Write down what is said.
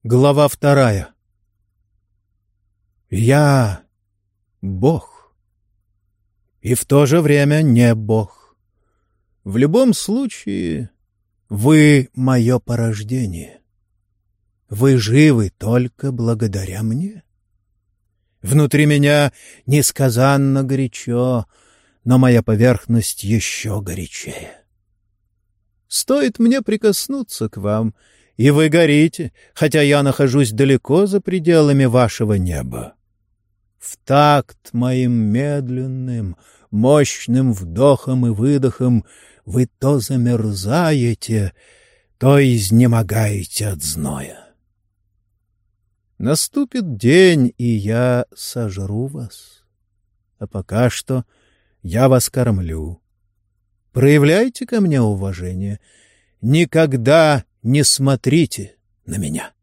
Глава 2. Я Бог, и в то же время не Бог. В любом случае, вы — мое порождение. Вы живы только благодаря мне. Внутри меня несказанно горячо, но моя поверхность еще горячее. Стоит мне прикоснуться к вам, и вы горите, хотя я нахожусь далеко за пределами вашего неба. В такт моим медленным, мощным вдохом и выдохом вы то замерзаете, то изнемогаете от зноя. Наступит день, и я сожру вас. А пока что я вас кормлю. Проявляйте ко мне уважение. Никогда не смотрите на меня.